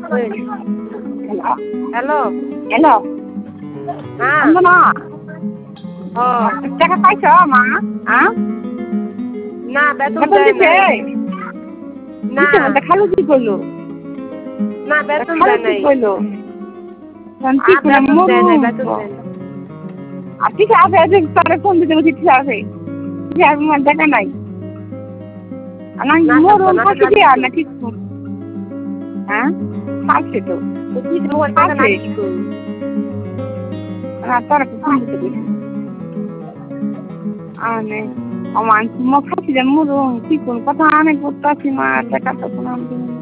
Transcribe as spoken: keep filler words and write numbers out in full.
hello hello হ্যাঁ অঞ্জনা ও টাকা পাইছ মা হ্যাঁ না বেতন বেতন দেয় দিছে নাই না দিছে না খালু কি কইলো না বেতন খালু দেয় কি নাই কইলো আ শান্তি করে বেতন মরু দেয় নাই বেতন দেয় নাই আর ঠিক আছে যে তারে ফোন দিতে বলছি ঠিক আছে ঠিক আছে আমার দেখা নাই আর না না থাকতো মরুন না ফাঁসি টাকা দিয়ে আর দিত না কিছু হ্যাঁ ফাঁসি তো তো কি তোমার টাকা না ফাঁসি দিত না তারা ফোন দিতে বলছি আনে আমার মা ফাঁসি দিয়ে মরুন কি কোন কথা অনেক করতে আছি মা দেখা তো কোনো